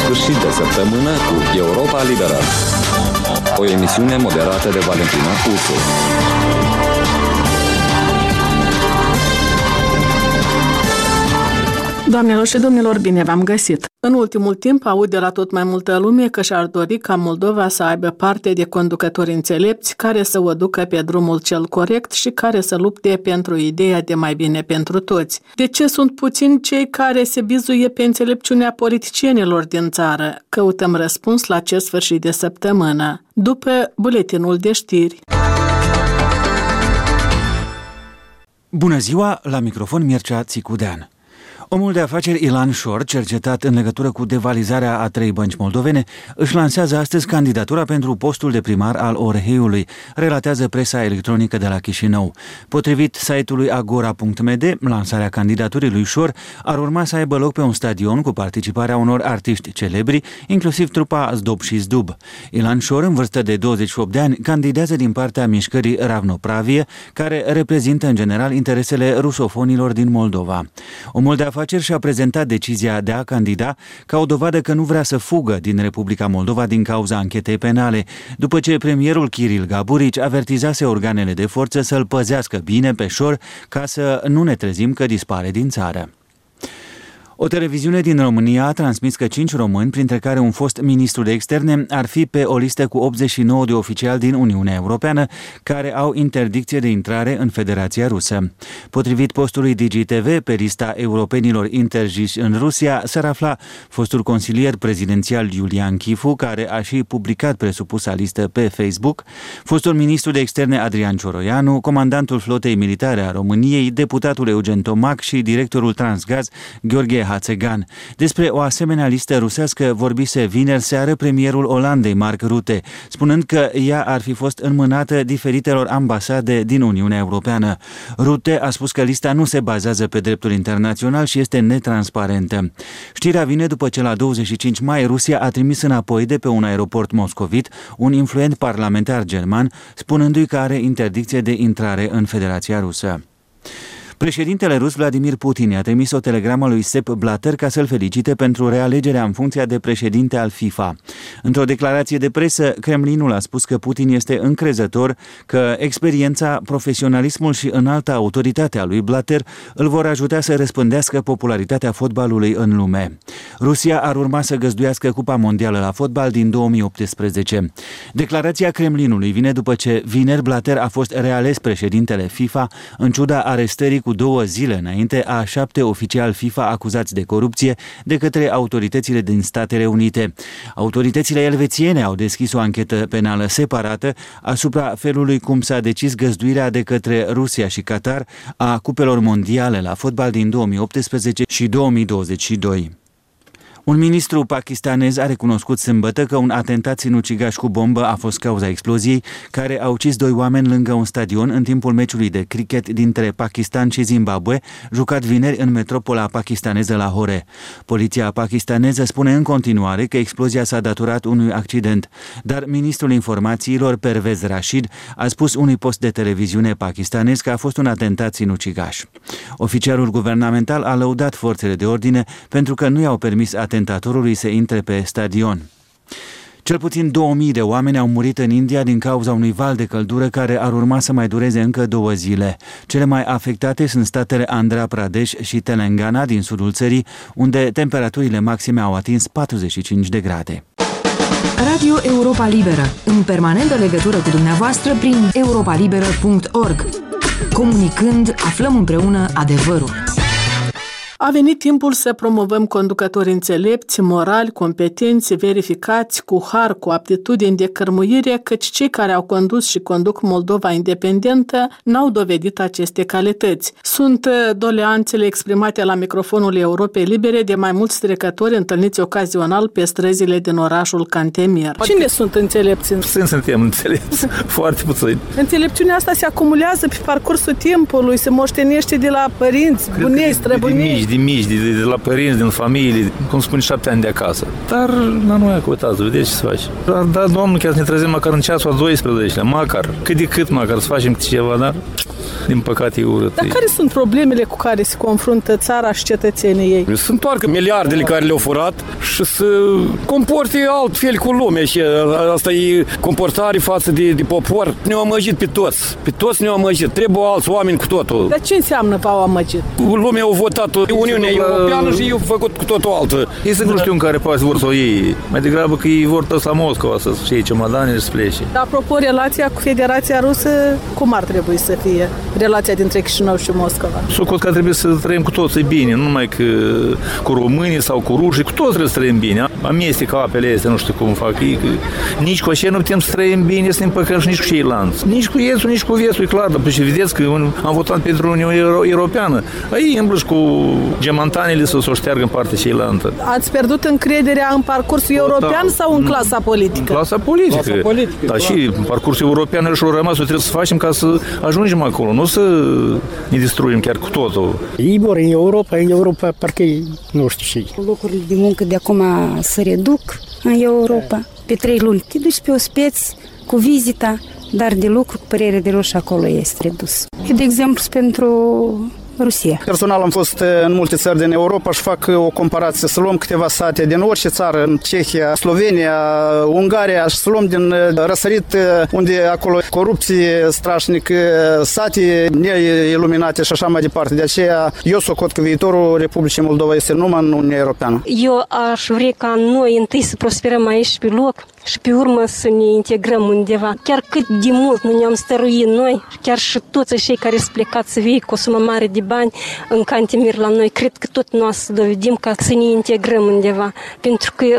sfârșit de săptămână cu Europa Liberă. O emisiune moderată de Valentina Ursu. Doamnelor și domnilor, bine v-am găsit! În ultimul timp aud de la tot mai multă lume că și-ar dori ca Moldova să aibă parte de conducători înțelepți care să o ducă pe drumul cel corect și care să lupte pentru ideea de mai bine pentru toți. De ce sunt puțini cei care se bizuie pe înțelepciunea politicienilor din țară? Căutăm răspuns la acest sfârșit de săptămână, după buletinul de știri. Bună ziua, la microfon Mircea Țicudean. Omul de afaceri Ilan Șor, cercetat în legătură cu devalizarea a 3 bănci moldovene, își lansează astăzi candidatura pentru postul de primar al Orheiului, relatează presa electronică de la Chișinău. Potrivit site-ului agora.md, lansarea candidaturii lui Șor ar urma să aibă loc pe un stadion cu participarea unor artiști celebri, inclusiv trupa Zdob și Zdub. Ilan Șor, în vârstă de 28 de ani, candidează din partea mișcării Ravnopravie, care reprezintă în general interesele rusofonilor din Moldova. Omul de afaceri și-a prezentat decizia de a candida ca o dovadă că nu vrea să fugă din Republica Moldova din cauza anchetei penale, după ce premierul Kiril Gaburici avertizase organele de forță să-l păzească bine pe Șor ca să nu ne trezim că dispare din țară. O televiziune din România a transmis că 5 români, printre care un fost ministru de externe, ar fi pe o listă cu 89 de oficiali din Uniunea Europeană care au interdicție de intrare în Federația Rusă. Potrivit postului DigiTV, pe lista europenilor interziși în Rusia s-ar afla fostul consilier prezidențial Iulian Chifu, care a și publicat presupusa listă pe Facebook, fostul ministru de externe Adrian Cioroianu, comandantul flotei militare a României, deputatul Eugen Tomac și directorul Transgaz Gheorghe Hațegan. Despre o asemenea listă rusească vorbise vineri seară premierul Olandei, Mark Rutte, spunând că ea ar fi fost înmânată diferitelor ambasade din Uniunea Europeană. Rutte a spus că lista nu se bazează pe dreptul internațional și este netransparentă. Știrea vine după ce la 25 mai Rusia a trimis înapoi de pe un aeroport moscovit un influent parlamentar german, spunându-i că are interdicție de intrare în Federația Rusă. Președintele rus Vladimir Putin i-a trimis o telegramă lui Sepp Blatter ca să-l felicite pentru realegerea în funcția de președinte al FIFA. Într-o declarație de presă, Kremlinul a spus că Putin este încrezător că experiența, profesionalismul și înalta autoritate a lui Blatter îl vor ajuta să răspândească popularitatea fotbalului în lume. Rusia ar urma să găzduiască Cupa Mondială la fotbal din 2018. Declarația Kremlinului vine după ce vineri Blatter a fost reales președintele FIFA în ciuda arestării cu 2 zile înainte a 7 oficiali FIFA acuzați de corupție de către autoritățile din Statele Unite. Autoritățile elvețiene au deschis o anchetă penală separată asupra felului cum s-a decis găzduirea de către Rusia și Qatar a cupelor mondiale la fotbal din 2018 și 2022. Un ministru pakistanez a recunoscut sâmbătă că un atentat sinucigaș cu bombă a fost cauza exploziei, care a ucis 2 oameni lângă un stadion în timpul meciului de cricket dintre Pakistan și Zimbabwe, jucat vineri în metropola pakistaneză Lahore. Poliția pakistaneză spune în continuare că explozia s-a datorat unui accident, dar ministrul informațiilor Pervez Rashid a spus unui post de televiziune pakistanez că a fost un atentat sinucigaș. Oficialul guvernamental a lăudat forțele de ordine pentru că nu i-au permis atentatorului să intre pe stadion. Cel puțin 2000 de oameni au murit în India din cauza unui val de căldură care ar urma să mai dureze încă 2 zile. Cele mai afectate sunt statele Andhra Pradesh și Telangana din sudul țării, unde temperaturile maxime au atins 45 de grade. Radio Europa Liberă, în permanentă legătură cu dumneavoastră prin europalibera.org. Comunicând, aflăm împreună adevărul. A venit timpul să promovăm conducători înțelepți, morali, competenți, verificați, cu har, cu aptitudini de cărmuire, căci cei care au condus și conduc Moldova independentă n-au dovedit aceste calități. Sunt doleanțele exprimate la microfonul Europei Libere de mai mulți trecători întâlniți ocazional pe străzile din orașul Cantemir. Cine sunt înțelepți? Suntem înțelepți, foarte puțini. Înțelepciunea asta se acumulează pe parcursul timpului, se moștenește de la părinți, bunei, străbunei. De mici, de la părinți, din familie, cum spune, 7 ani de acasă. Dar la noi, uitați, vedeți ce se face. Dar, Domnul, chiar să ne trezim măcar în ceasul a 12-lea, măcar, cât de cât, măcar să facem ceva, dar Din păcate e urât. Dar care sunt problemele cu care se confruntă țara și cetățenii ei? Să întoarcă miliardele care le-au furat și să comporte altfel cu lumea și asta e comportare față de popor. Ne-au amăgit pe toți ne-au amăgit. Trebuie alți oameni cu totul. Dar ce înseamnă v-au amăgit? Lumea a votat Uniunea Europeană și eu făcut cu totul altă. Ei să nu știu în care poate vor să o iei. Mai degrabă că ei vor toți la Moscova să-și iei cemadane și să plece. Dar apropo, relația cu Federația Rusă, cum ar trebui să fie? Relația dintre Chișinău și Moscova? Socot că trebuie să trăim cu toții bine, nu numai că cu românii sau cu rușii, cu toți trebuie să trăim bine. Amestecă apele astea, nu știu cum fac ei, că nici cu așa nu putem să trăim bine, să ne împăcăm și nici cu ceilalți. Nici cu estul, nici cu vestul, e clar, dar și vedeți că am votat pentru Uniunea Europeană. Ei îmblăși cu gemantanele să o șteargă în partea ceilaltă. Ați pierdut încrederea în parcursul european sau în clasa politică? În clasa politică. Dar și în parcursul european și-au rămas, trebuie să facem ca să ajungem acolo, nu să ne distruim chiar cu totul. Ei vor în Europa parcă nu știu ce. Locurile de muncă de acum se reduc în Europa. Pe 3 luni te duci pe ospeți cu vizita, dar de lucru, cu părere de roșu, acolo este redus. De exemplu, pentru Rusia. Personal am fost în multe țări din Europa și fac o comparație. Să luăm câteva sate din orice țară, în Cehia, Slovenia, Ungaria, și să luăm din răsărit, unde acolo corupție strașnică, sate neiluminate și așa mai departe. De aceea eu socot că viitorul Republicii Moldova este numai în Uniunea Europeană. Eu aș vrea ca noi întâi să prosperăm aici pe loc și pe urmă să ne integrăm undeva. Chiar cât de mult nu ne-am stăruit noi, chiar și toți cei care sunt plecați să vie cu o sumă mare de bani în Cantemir la noi, cred că tot noi să dovedim ca să ne integrăm undeva, pentru că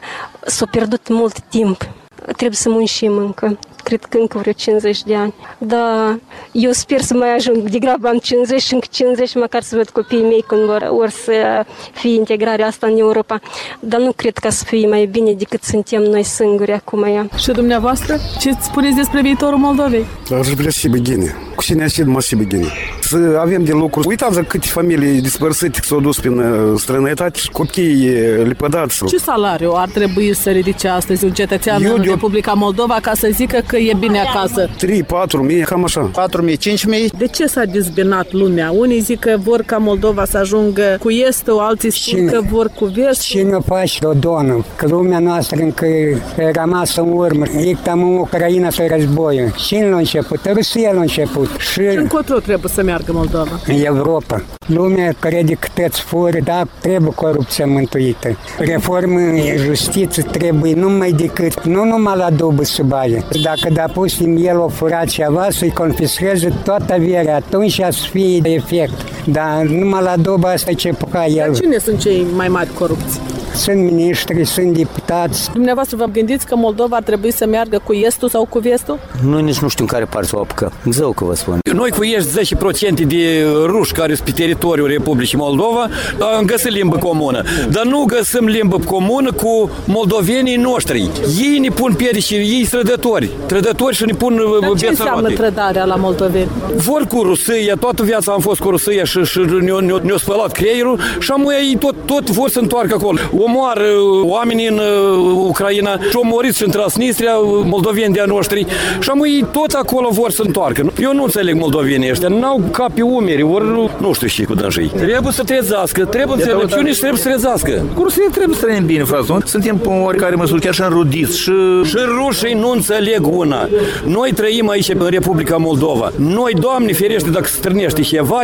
s-a pierdut mult timp. Trebuie să muncim încă. Cred că încă vreo 50 de ani. Dar eu sper să mai ajung. Degrabă am 50 și încă 50, măcar să văd copiii mei când vor să fie integrarea asta în Europa. Dar nu cred că să fie mai bine decât suntem noi singuri acum. Și dumneavoastră? Ce spuneți despre viitorul Moldovei? Aș vrea și bine. Cu cine aș mă și bine. Să avem de lucru. Uitați câte familii dispărsite s-au dus prin străinătate și copiii lepădați. Ce salariu ar trebui să ridice astăzi un cetățean în Republica Moldova ca să zică că e bine acasă? 3-4 mii, cam așa. 4.000, 5.000. De ce s-a dezbinat lumea? Unii zic că vor ca Moldova să ajungă cu estul, alții spun că vor cu vestul. Cine face Dodonă? Că lumea noastră încă e rămasă în urmă. Ictam în Ucraina să războie. Cine l-a început? Rusia l-a început. Și încotro trebuie să meargă Moldova? În Europa. Lumea crede că tăți fură, dar trebuie corupția mântuită. Reformă în justiție trebuie numai decât, nu numai la dubă să bage. Dacă da pusim el o furat ceva, să-i confisceze toată averea, atunci să fie efect. Dar numai la dubă asta ce puca el. Dar cine sunt cei mai mari corupți? Sunt miniștri, sunt deputați. Dumneavoastră vă gândiți că Moldova ar trebui să meargă cu estul sau cu vestul? Noi nici nu știu în care parte să o apucă. Zău că vă spun. Noi cu ești 10% de ruși care sunt pe teritoriul Republicii Moldova am găsit limbă comună. Dar nu găsim limbă comună cu moldovenii noștri. Ei ne pun piedici, ei trădători și ne pun dar ce înseamnă trădarea la moldoveni? Vor cu Rusia, toată viața am fost cu Rusia și ne-au spălat creierul și ei tot vor să întoarcă acolo. Omoară oamenii în Ucraina și omoriți și în Transnistria, moldoveni de-a noștri și ei tot acolo vor să întoarcă. Eu nu înțeleg moldovenii ăștia, n-au cap pe umeri, ori nu știu și cu dânsii. Trebuie să trezească, trebuie înțelepciune și trebuie să trezească. Cu Rusia trebuie să trăim bine, frate. Suntem pe oricare măsură, chiar și înrudiți. Și rușii nu înțeleg una. Noi trăim aici în Republica Moldova. Noi, Doamne ferește, dacă strânește ceva,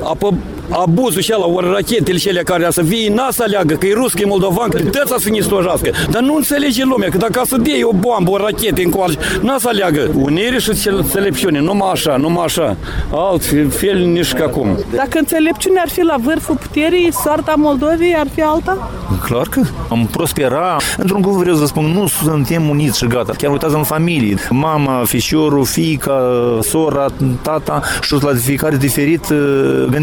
abuzul ăla, ori rachetele cele care să vie, n-a să aleagă, că e rus, că e moldovan, că tăța să ne slojească. Dar nu înțelege lumea, că dacă să dea o bombă, o rachetă încoace, n-a să aleagă. Unire și înțelepciune, numai așa. Altfel nici ca acum. Dacă înțelepciunea ar fi la vârful puterii, soarta Moldovei ar fi alta? Clar că am prospera. Într-un cuvânt vreau să spun, nu suntem uniți și gata. Chiar uitați în familie. Mama, fișorul, fiica, sora, tata și la fiecare diferit gândesc.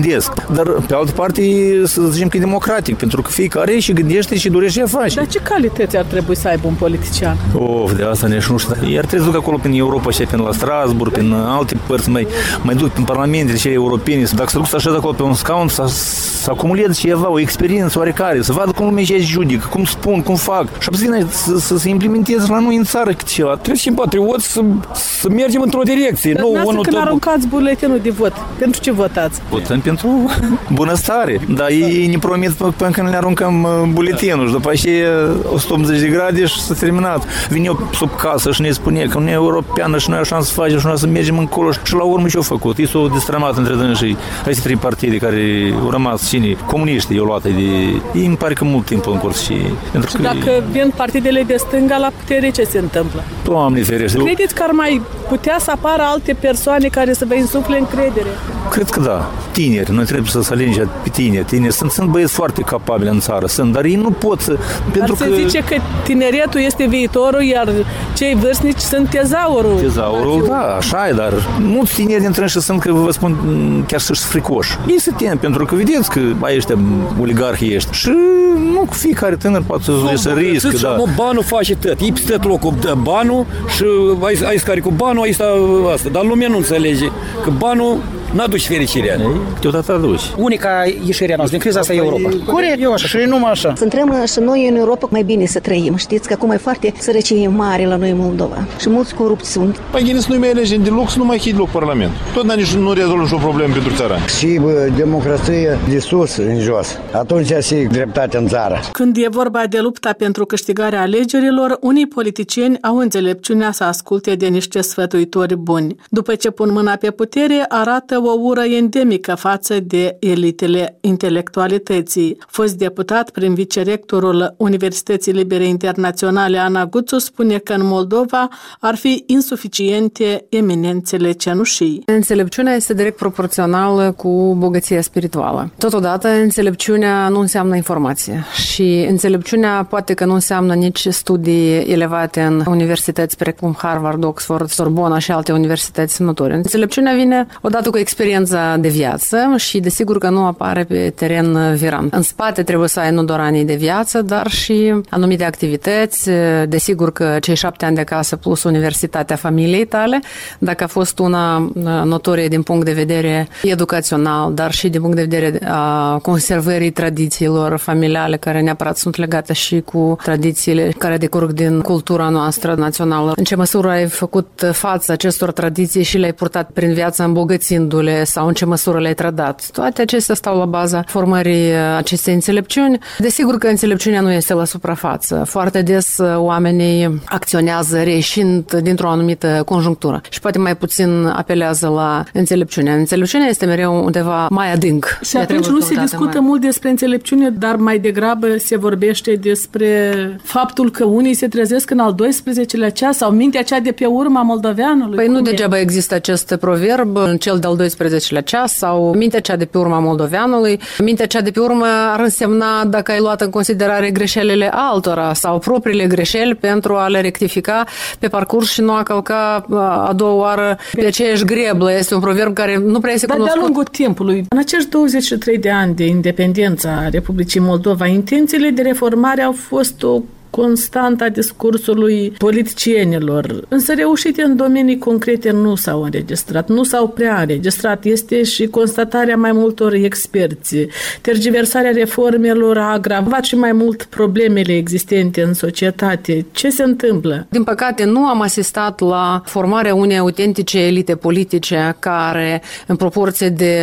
dar pe altă parte să zicem că e democratic, pentru că fiecare și gândește și dorește ce face. Dar ce calități ar trebui să aibă un politician? De asta ne nu știu. Iar trebuie să duc acolo prin Europa și prin la Strasbourg, prin alte părți, mai duc prin parlamentele cele europene. Dacă se duc să așez acolo pe un scaun, să acumuleze ceva, o experiență oarecare, să vadă cum lumea și judică, cum spun, cum fac. Și apoi să se implementeze la noi în țară câte ceva. Trebuie și patrioți să mergem într-o direcție. Dar când aruncați buletinul de vot, pentru ce votați? Votăm pentru bunăstare. Dar ei ne promit până când ne aruncăm buletinul și după aceea 180 de grade și s-a terminat. Vine eu sub casă și ne spune că Uniunea Europeană și noi așa să facem și noi să mergem încolo și la urmă ce-au făcut? Ei s-au destramat între dânsii aceste trei partide care au rămas cine? Comuniștii i-au luat de... Ei îmi pare că mult timp în curs și... Și dacă vin partidele de stânga la putere, ce se întâmplă? Doamne ferește! Credeți că ar mai putea să apară alte persoane care să vă insufle încredere? Cred că da. Tineri. Noi trebuie să alegem pe tineri. Sunt băieți foarte capabili în țară, dar ei nu pot să... Dar se zice că tineretul este viitorul, iar cei vârstnici sunt tezaurul. Tezaurul, da, așa e, dar mulți tineri dintre ei sunt, că vă spun, chiar să-și fricoși. Ei se tem, pentru că vedeți că ai ăștia oligarhii ăștia și nu fiecare tânăr poate să riscă, da. Nu, banul face tot. Ei peste tot locul dă banul și ai scare cu banul, ai asta. Dar lumea nu înțelege că banul n-aduci fericirea. Câteodată aduci. Unica ieșirea noastră din criza asta e Europa. Corect, eu așa. Și numai așa. Să intrăm și noi în Europa mai bine să trăim. Știți că acum e foarte sărăcie mare la noi în Moldova. Și mulți corupți sunt. Păi gândiți, noi mai alegem de lux, nu mai chid loc Parlament. Tot nu rezolvă nicio problemă pentru țara. Și democrație de sus în jos. Atunci se dreptate în țară. Când e vorba de lupta pentru câștigarea alegerilor, unii politicieni au înțelepciunea să asculte de niște sfătuitori buni. După ce pun mâna pe putere, arată o ură endemică față de elitele intelectualității. Fost deputat prin vicerectorul Universității Libere Internaționale Ana Guțu spune că în Moldova ar fi insuficiente eminențele cenușii. Înțelepciunea este direct proporțională cu bogăția spirituală. Totodată, înțelepciunea nu înseamnă informație și înțelepciunea poate că nu înseamnă nici studii elevate în universități precum Harvard, Oxford, Sorbona și alte universități notorii. Înțelepciunea vine odată cu experiența de viață și desigur că nu apare pe teren viran. În spate trebuie să ai nu doar anii de viață, dar și anumite activități. Desigur că cei 7 ani de acasă plus universitatea familiei tale, dacă a fost una notorie din punct de vedere educațional, dar și din punct de vedere a conservării tradițiilor familiale care neapărat sunt legate și cu tradițiile care decurg din cultura noastră națională. În ce măsură ai făcut față acestor tradiții și le-ai purtat prin viață îmbogățindu-le sau în ce măsură le-ai trădat? Toate acestea stau la baza formării acestei înțelepciuni. Desigur că înțelepciunea nu este la suprafață. Foarte des oamenii acționează reieșind dintr-o anumită conjunctură și poate mai puțin apelează la înțelepciune. Înțelepciunea este mereu undeva mai adânc. Și atunci nu se discută mult despre înțelepciune, dar mai degrabă se vorbește despre faptul că unii se trezesc în al 12-lea ceas sau mintea cea de pe urma moldoveanului. Păi nu degeaba există acest proverb, în cel de-al 12-lea ceas sau mintea cea de pe urma moldoveanului. Mintea cea de pe urmă ar însemna dacă ai luat în considerare greșelile altora sau propriile greșeli pentru a le rectifica pe parcurs și nu a călca a doua oară pe aceeași greblă. Este un proverb care nu prea este cunoscut. Dar de-a lungul timpului, în acești 23 de ani de independență a Republicii Moldova, intențiile de reformare au fost o constanta discursului politicienilor, însă reușite în domenii concrete nu s-au înregistrat, nu s-au prea înregistrat. Este și constatarea mai multor experți. Tergiversarea reformelor a agravat și mai mult problemele existente în societate. Ce se întâmplă? Din păcate, nu am asistat la formarea unei autentice elite politice care, în proporție de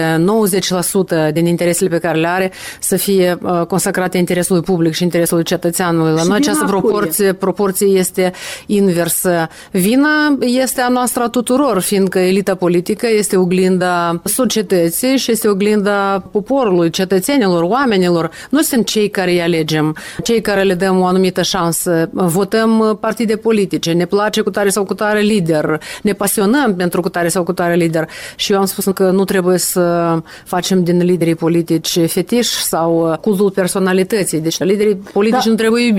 90% din interesele pe care le are, să fie consacrate interesului public și interesului cetățeanului. La noi proporție este inversă. Vina este a noastră a tuturor, fiindcă elita politică este oglinda societății și este oglinda poporului, cetățenilor, oamenilor. Noi suntem cei care îi alegem, cei care le dăm o anumită șansă. Votăm partide politice, ne place cu tare sau cu tare lider, ne pasionăm pentru cu tare sau cu tare lider. Și eu am spus că nu trebuie să facem din liderii politici fetiș sau cultul personalității. Deci liderii politici nu trebuie iubiți, trebuie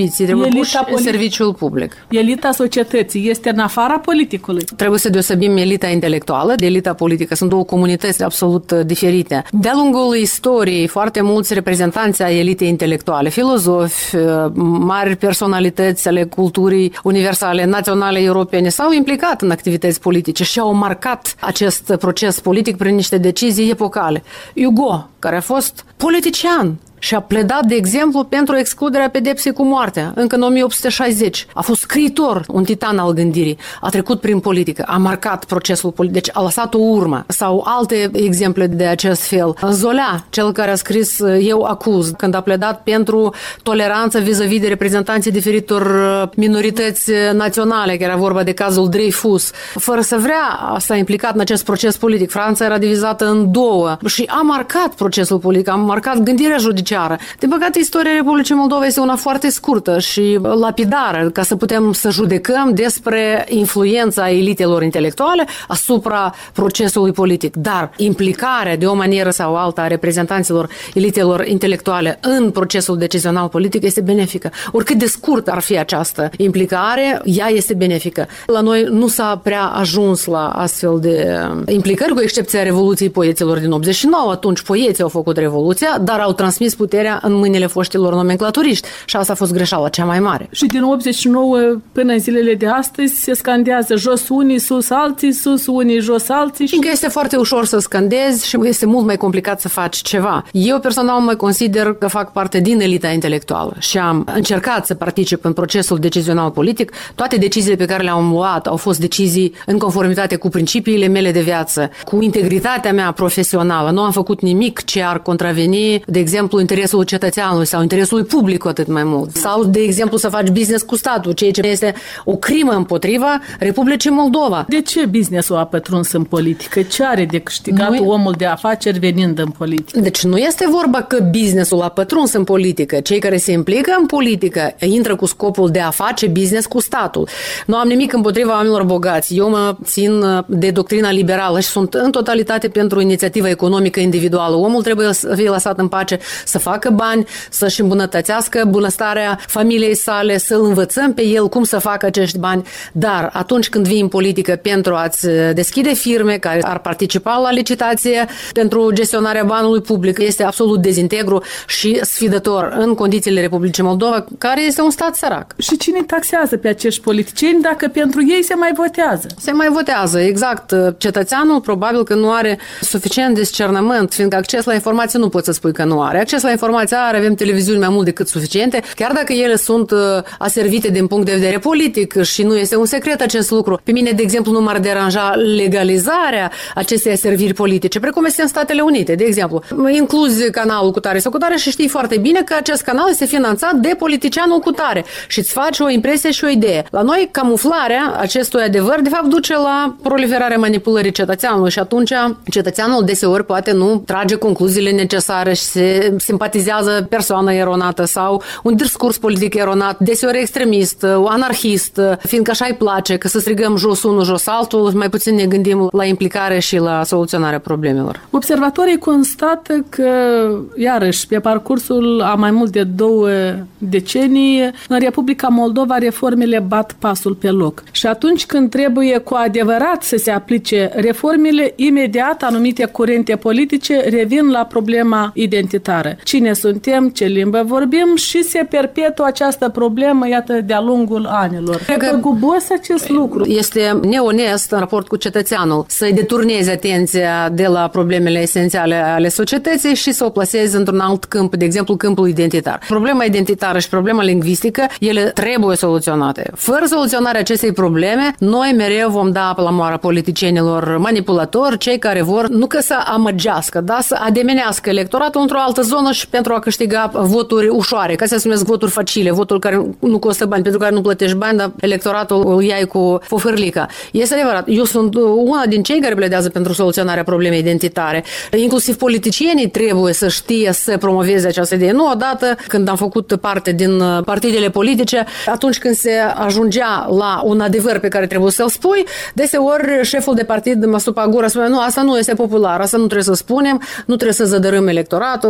în serviciul public. Elita societății este în afara politicului. Trebuie să deosebim elita intelectuală de elita politică. Sunt două comunități absolut diferite. De-a lungul istoriei, foarte mulți reprezentanți ai elitei intelectuale, filozofi, mari personalități ale culturii universale, naționale, europene, s-au implicat în activități politice și au marcat acest proces politic prin niște decizii epocale. Hugo, care a fost politician și a pledat, de exemplu, pentru excluderea pedepsei cu moartea, încă în 1860. A fost scriitor, un titan al gândirii. A trecut prin politică, a marcat procesul politic, deci a lăsat o urmă. Sau alte exemple de acest fel. Zola, cel care a scris Eu acuz, când a pledat pentru toleranță vis-a-vis de reprezentanții diferitor minorități naționale, că era vorba de cazul Dreyfus. Fără să vrea, s-a implicat în acest proces politic. Franța era divizată în două și a marcat procesul politic, a marcat gândirea judiciară. Din păcate, istoria Republicii Moldova este una foarte scurtă și lapidară, ca să putem să judecăm despre influența elitelor intelectuale asupra procesului politic. Dar implicarea de o manieră sau alta a reprezentanților elitelor intelectuale în procesul decizional politic este benefică. Oricât de scurt ar fi această implicare, ea este benefică. La noi nu s-a prea ajuns la astfel de implicări, cu excepția Revoluției Poeților din 89. Atunci poeții au făcut revoluția, dar au transmis puterea în mâinile foștilor nomenclaturiști și asta a fost greșeala cea mai mare. Și din 89 până în zilele de astăzi se scandează jos unii, sus alții, sus unii, jos alții. Și că este foarte ușor să scandezi și este mult mai complicat să faci ceva. Eu personal mă consider că fac parte din elita intelectuală și am încercat să particip în procesul decizional politic. Toate deciziile pe care le-am luat au fost decizii în conformitate cu principiile mele de viață, cu integritatea mea profesională. Nu am făcut nimic ce ar contraveni, de exemplu, interesul cetățeanului sau interesului public atât mai mult. Sau, de exemplu, să faci business cu statul, ceea ce este o crimă împotriva Republicii Moldova. De ce business-ul a pătruns în politică? Ce are de câștigat omul de afaceri venind în politică? Deci nu este vorba că business-ul a pătruns în politică. Cei care se implică în politică intră cu scopul de a face business cu statul. Nu am nimic împotriva oamenilor bogați. Eu mă țin de doctrina liberală și sunt în totalitate pentru inițiativa economică individuală. Omul trebuie să fie lăsat în pace, să facă bani, să-și îmbunătățească bunăstarea familiei sale, să-l învățăm pe el cum să facă acești bani. Dar atunci când vii în politică pentru a-ți deschide firme care ar participa la licitație pentru gestionarea banului public, este absolut dezintegru și sfidător în condițiile Republicii Moldova, care este un stat sărac. Și cine taxează pe acești politicieni dacă pentru ei se mai votează? Se mai votează, exact. Cetățeanul probabil că nu are suficient discernământ, fiindcă acces la informație nu poți să spui că nu are. Acces la informație are, avem televiziuni mai mult decât suficiente, chiar dacă ele sunt aservite din punct de vedere politic și nu este un secret acest lucru. Pe mine, de exemplu, nu m-ar deranja legalizarea acestei aserviri politice, precum este în Statele Unite, de exemplu. Incluzi canalul cu tare sau cu tare și știi foarte bine că acest canal este finanțat de politicianul cu tare și îți faci o impresie și o idee. La noi, camuflarea acestui adevăr, de fapt, duce la proliferarea manipulării cetățeanului și atunci cetățeanul deseori poate nu trage concluziile necesare și se simpatizează persoană eronată sau un discurs politic eronat, deseori extremist, anarhist, fiindcă așa îi place, că să strigăm jos unul, jos altul, mai puțin ne gândim la implicare și la soluționarea problemelor. Observatorii constată că, iarăși, pe parcursul a mai mult de 2 decenii, în Republica Moldova reformele bat pasul pe loc. Și atunci când trebuie cu adevărat să se aplice reformele, imediat anumite curente politice revin la problema identitară. Cine suntem, ce limbă vorbim și se perpetuă această problemă, iată, de-a lungul anilor. Cred că gubos acest lucru. Este neonest în raport cu cetățeanul să-i deturneze atenția de la problemele esențiale ale societății și să o plaseze într-un alt câmp, de exemplu câmpul identitar. Problema identitară și problema lingvistică, ele trebuie soluționate. Fără soluționarea acestei probleme, noi mereu vom da apă la moară politicienilor manipulatori, cei care vor nu că să amăgească, dar să ademenească electoratul într-o altă zonă și pentru a câștiga voturi ușoare, ca să se numesc voturi facile, voturi care nu costă bani, pentru care nu plătești bani, dar electoratul îl iai cu fofârlica. Este adevărat. Eu sunt una din cei care pledează pentru soluționarea problemei identitare. Inclusiv politicienii trebuie să știe să promoveze această idee. Nu odată când am făcut parte din partidele politice, atunci când se ajungea la un adevăr pe care trebuie să-l spui, deseori șeful de partid mă supa gura, spune, nu, asta nu este popular, asta nu trebuie să spunem, nu trebuie să zădărâm electoratul și așa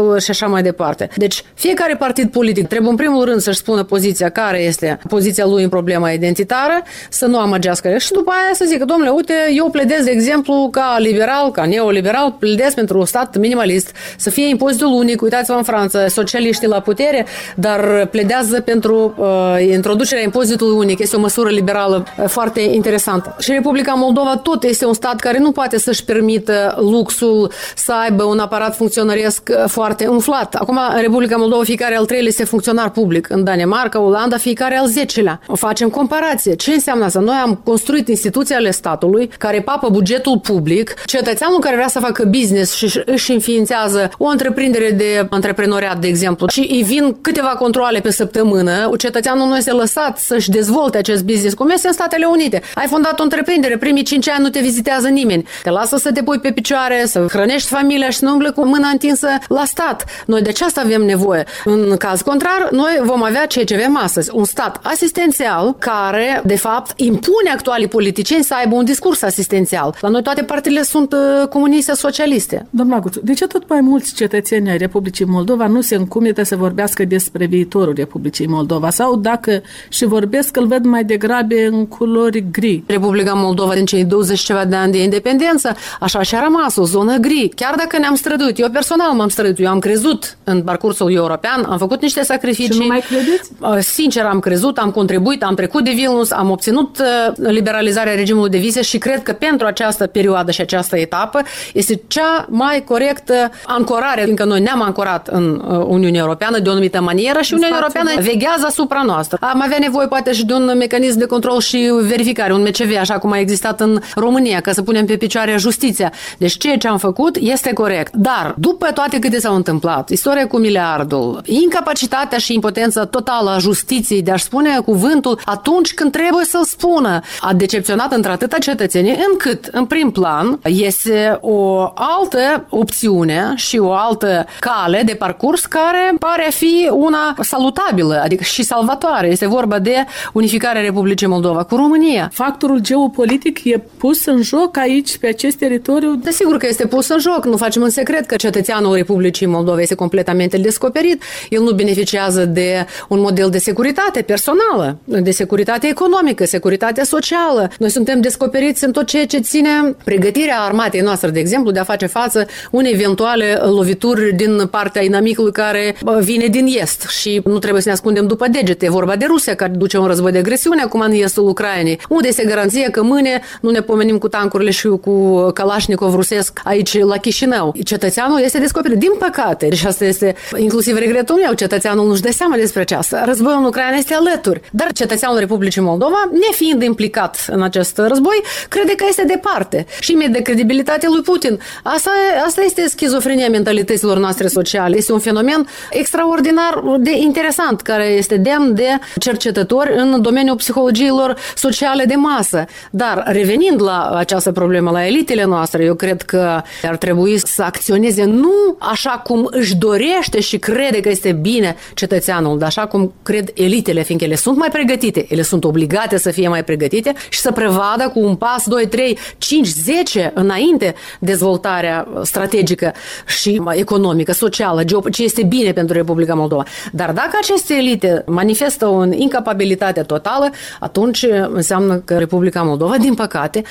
mai departe. Deci, fiecare partid politic trebuie în primul rând să-și spună poziția, care este poziția lui în problema identitară, să nu amăgească și după aia să zică, domnule, uite, eu pledez, de exemplu, ca liberal, ca neoliberal, pledez pentru un stat minimalist, să fie impozitul unic. Uitați-vă în Franța, socialiștii la putere, dar pledează pentru introducerea impozitului unic. Este o măsură liberală foarte interesantă. Și Republica Moldova tot este un stat care nu poate să-și permită luxul să aibă un aparat funcționăresc foarte umflat. Acum, în Republica Moldova, fiecare al 3-lea este funcționar public. În Danemarca, Olanda, fiecare al 10-lea. Facem comparație. Ce înseamnă asta? Noi am construit instituții ale statului care papă bugetul public. Cetățeanul care vrea să facă business și își înființează o întreprindere de antreprenoriat, de exemplu, și îi vin câteva controale pe săptămână, cetățeanul nu este lăsat să-și dezvolte acest business, cum este în Statele Unite. Ai fondat o întreprindere, primii 5 ani nu te vizitează nimeni. Te lasă să te pui pe picioare, să hrănești familia și să nu umbli cu mâna întinsă la stat. Noi de aceasta avem nevoie. În caz contrar, noi vom avea ceea ce avem astăzi. Un stat asistențial care, de fapt, impune actualii politicieni să aibă un discurs asistențial. La noi toate partidele sunt comuniste, socialiste. Domnul Guțu, de ce tot mai mulți cetățeni ai Republicii Moldova nu se încumetă să vorbească despre viitorul Republicii Moldova? Sau dacă și vorbesc, îl văd mai degrabă în culori gri? Republica Moldova, din cei 20 ceva de ani de independență, așa și-a rămas o zonă gri. Chiar dacă ne-am străduit, eu personal m-am străduit, eu am crezut în parcursul european, am făcut niște sacrificii. Și nu mai credeți? Sincer, am crezut, am contribuit, am trecut de Vilnius, am obținut liberalizarea regimului de vize și cred că pentru această perioadă și această etapă este cea mai corectă ancorare, fiindcă noi ne-am ancorat în Uniunea Europeană de o anumită manieră și Uniunea Europeană veghează asupra noastră. Am avea nevoie poate și de un mecanism de control și verificare, un MCV, așa cum a existat în România, ca să punem pe picioare justiția. Deci ceea ce am făcut este corect. Dar, după toate câte s-au întâmplat, istoria cu miliardul, incapacitatea și impotența totală a justiției de a-și spune cuvântul atunci când trebuie să-l spună, a decepționat într-atâta cetățenii, încât, în prim plan, este o altă opțiune și o altă cale de parcurs care pare a fi una salutabilă, adică și salvatoare. Este vorba de unificarea Republicii Moldova cu România. Factorul geopolitic e pus în joc aici, pe acest teritoriu? Desigur că este pus în joc. Nu facem în secret că cetățeanul Republicii Moldova este completamente descoperit. El nu beneficiază de un model de securitate personală, de securitate economică, securitate socială. Noi suntem descoperiți în tot ceea ce ține pregătirea armatei noastre, de exemplu, de a face față unei eventuale lovituri din partea inamicului care vine din est. Și nu trebuie să ne ascundem după degete. E vorba de Rusia, care duce un război de agresiune acum în estul Ucrainei. Unde este garanția că mâine nu ne pomenim cu tancurile și cu Kalashnikov rusesc aici la Chișinău? Cetățeanul este descoperit. Din păcate, și asta este inclusiv regretul meu, cetățeanul nu-și dă seama despre aceasta. Războiul în Ucraina este alături. Dar cetățeanul Republicii Moldova, nefiind implicat în acest război, crede că este departe. Și mie de credibilitatea lui Putin. Asta este schizofrenia mentalităților noastre sociale. Este un fenomen extraordinar de interesant, care este demn de cercetători în domeniul psihologiilor sociale de masă. Dar revenind la această problemă, la elitele noastre, eu cred că ar trebui să acționeze nu așa cum își dorește și crede că este bine cetățeanul, dar așa cum cred elitele, fiindcă ele sunt mai pregătite, ele sunt obligate să fie mai pregătite și să prevadă cu un pas, 2, 3, 5, 10 înainte dezvoltarea strategică și economică, socială, ce este bine pentru Republica Moldova. Dar dacă aceste elite manifestă o incapabilitate totală, atunci înseamnă că Republica Moldova, din păcate,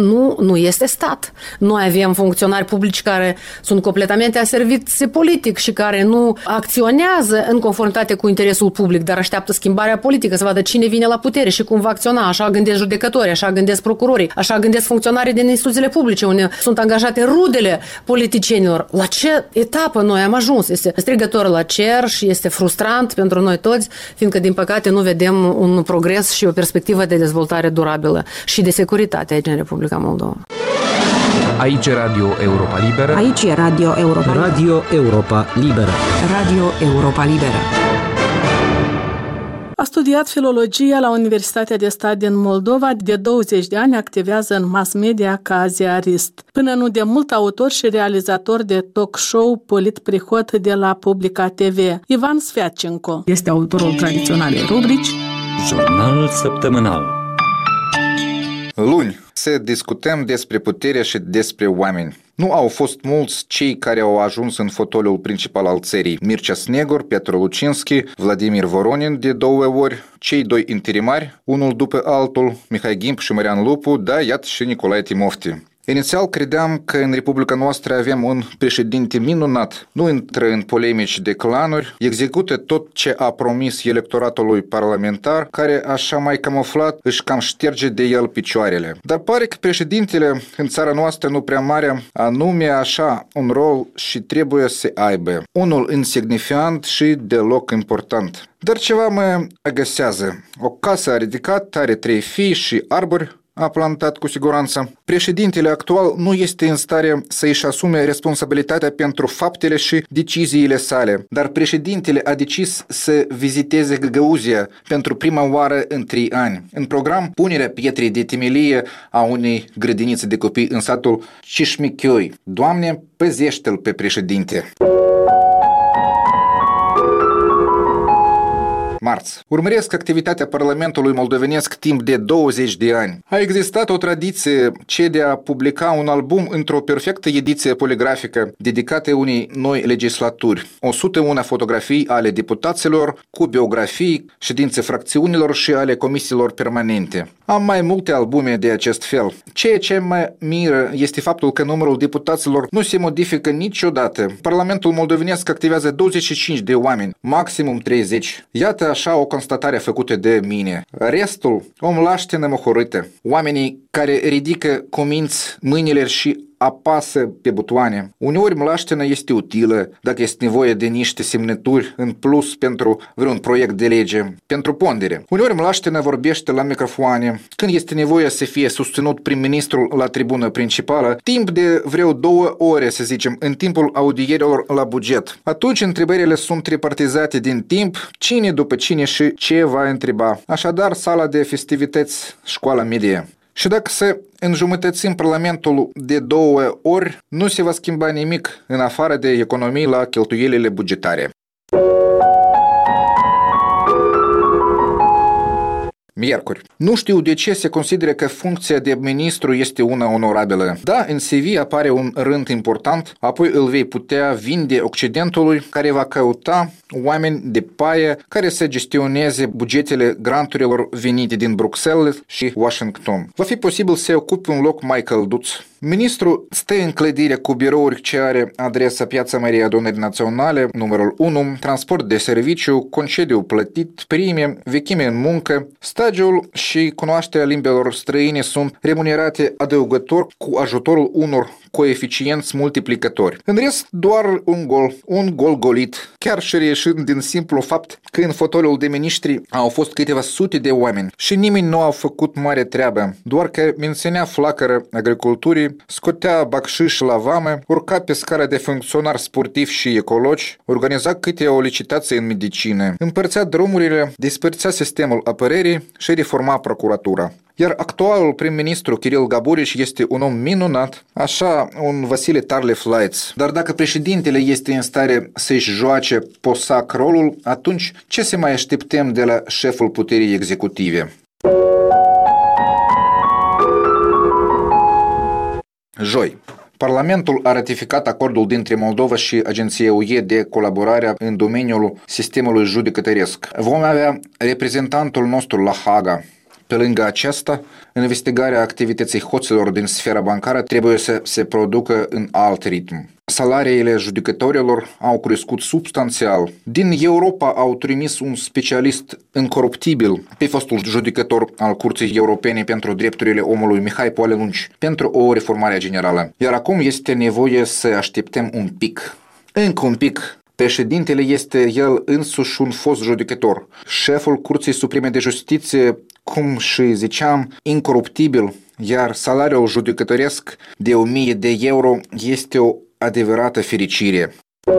nu este stat. Noi avem funcționari publici care sunt completamente aserviți politic și care nu acționează în conformitate cu interesul public, dar așteaptă schimbarea politică, să vadă cine vine la putere și cum va acționa. Așa gândesc judecătorii, așa gândesc procurorii, așa gândesc funcționarii din instituțiile publice, unde sunt angajate rudele politicienilor. La ce etapă noi am ajuns? Este strigător la cer și este frustrant pentru noi toți, fiindcă, din păcate, nu vedem un progres și o perspectivă de dezvoltare durabilă și de securitate aici în Republica Moldova. Aici e Radio Europa Liberă. Aici e Radio Europa Liberă. Radio Europa Liberă. Radio Europa Liberă. A studiat filologia la Universitatea de Stat din Moldova. De 20 de ani activează în mass media ca ziarist. Până nu de mult autor și realizator de talk show Politprihod de la Publica TV. Ivan Sfiatchenko este autorul tradiționalei rubrici Jurnal săptămânal. Luni, să discutăm despre putere și despre oameni. Nu au fost mulți cei care au ajuns în fotoliul principal al țării. Mircea Snegur, Petru Lucinski, Vladimir Voronin de 2 ori, cei 2 interimari, unul după altul, Mihai Gimp și Marian Lupu, da, iată și Nicolae Timofti. Inițial credeam că în Republica noastră avem un președinte minunat, nu intră în polemici de clanuri, execută tot ce a promis electoratului parlamentar, care așa mai camuflat își cam șterge de el picioarele. Dar pare că președintele în țara noastră nu prea mare anume așa un rol și trebuie să aibă. Unul insignifiant și deloc important. Dar ceva mă agasează. O casă a ridicat, are 3 fii și arbori a plantat cu siguranță. Președintele actual nu este în stare să își asume responsabilitatea pentru faptele și deciziile sale, dar președintele a decis să viziteze Găgăuzia pentru prima oară în 3 ani. În program, punerea pietrei de temelie a unei grădinițe de copii în satul Cișmichioi. Doamne, păzește-l pe președinte! Marți. Urmăresc activitatea Parlamentului moldovenesc timp de 20 de ani. A existat o tradiție, ce de a publica un album într-o perfectă ediție poligrafică dedicată unei noi legislaturi. 101 fotografii ale deputaților cu biografii, ședințe fracțiunilor și ale comisiilor permanente. Am mai multe albume de acest fel. Ceea ce mă miră este faptul că numărul deputaților nu se modifică niciodată. Parlamentul moldovenesc activează 25 de oameni, maximum 30. Iată așa o constatare făcută de mine. Restul, o mlaștină mohorâtă. Oamenii care ridică cu minți mâinile și apasă pe butoane. Uneori mlaștina este utilă dacă este nevoie de niște semnături în plus pentru vreun proiect de lege, pentru pondere. Uneori mlaștina vorbește la microfoane când este nevoie să fie susținut prim-ministrul la tribună principală, timp de vreo 2 ore, să zicem, în timpul audierilor la buget. Atunci întrebările sunt repartizate din timp, cine după cine și ce va întreba. Așadar, sala de festivități, școala medie. Și dacă să înjumătățim Parlamentul de 2 ori, nu se va schimba nimic în afară de economii la cheltuielile bugetare. Miercuri. Nu știu de ce se consideră că funcția de ministru este una onorabilă. Da, în CV apare un rând important, apoi îl vei putea vinde Occidentului, care va căuta oameni de paie care să gestioneze bugetele granturilor venite din Bruxelles și Washington. Va fi posibil să ocupe un loc mai călduț. Ministrul stă în clădire cu birouri ce are adresa Piața Maria Adunării Naționale, numărul 1, transport de serviciu, concediu plătit, prime, vechime în muncă. Stagiul și cunoașterea limbilor străine sunt remunerate adăugător cu ajutorul unor coeficienți multiplicatori. În rest, doar un gol golit, chiar și reieșind din simplu fapt că în fotoliul de miniștri au fost câteva sute de oameni și nimeni nu a făcut mare treabă, doar că menținea flacără agriculturii, scotea bacșiș la vamă, urca pe scara de funcționari sportivi și ecologi, organiza câte o licitație în medicină, împărțea drumurile, despărțea sistemul apărării și reforma procuratura. Iar actualul prim-ministru Kiril Gaburici este un om minunat, așa un Vasile Tarlev Lights. Dar dacă președintele este în stare să-și joace posac rolul, atunci ce să mai așteptăm de la șeful puterii executive? Joi. Parlamentul a ratificat acordul dintre Moldova și Agenția UE de colaborare în domeniul sistemului judecătoresc. Vom avea reprezentantul nostru la Haga. Pe lângă aceasta, investigarea activității hoților din sfera bancară trebuie să se producă în alt ritm. Salariile judecătorilor au crescut substanțial. Din Europa au trimis un specialist incoruptibil pe fostul judecător al Curții Europene pentru Drepturile Omului, Mihai Poalelunci, pentru o reformare generală. Iar acum este nevoie să așteptăm un pic. Încă un pic. Președintele este el însuși un fost judecător. Șeful Curții Supreme de Justiție, cum și ziceam, incoruptibil, iar salariul judecătoresc de 1000 de euro este o adevărată fericire.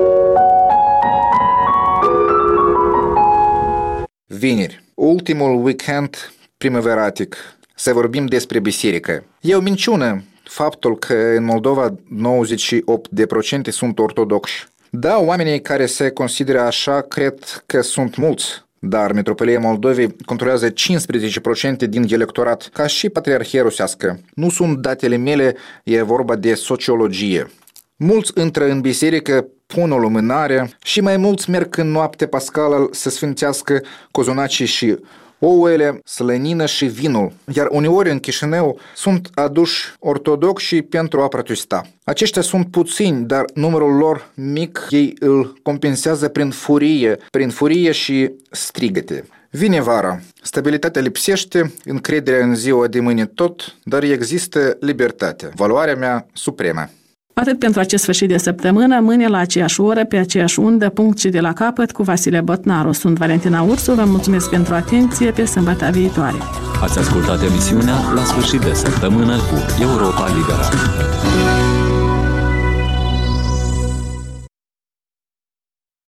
Vineri, ultimul weekend primăveratic. Să vorbim despre biserică. E o minciună faptul că în Moldova 98% sunt ortodoxi. Da, oamenii care se consideră așa cred că sunt mulți, dar Metropolia Moldovei controlează 15% din electorat, ca și Patriarhia Rusească. Nu sunt datele mele, e vorba de sociologie. Mulți intră în biserică, pun o lumânare și mai mulți merg în noapte pascală să sfințească cozonacii și ouăle, slănină și vinul, iar uneori în Chișinău sunt aduși ortodoxi pentru a protesta. Aceștia sunt puțini, dar numărul lor mic ei îl compensează prin furie și strigăte. Vine vara, stabilitatea lipsește, încrederea în ziua de mâine tot, dar există libertatea, valoarea mea supremă. Atât pentru acest sfârșit de săptămână, mâine la aceeași oră, pe aceeași undă, punct și de la capăt, cu Vasile Botnaru. Sunt Valentina Ursu, vă mulțumesc pentru atenție, pe sâmbătă viitoare. Ați ascultat emisiunea La sfârșit de săptămână cu Europa Liberă.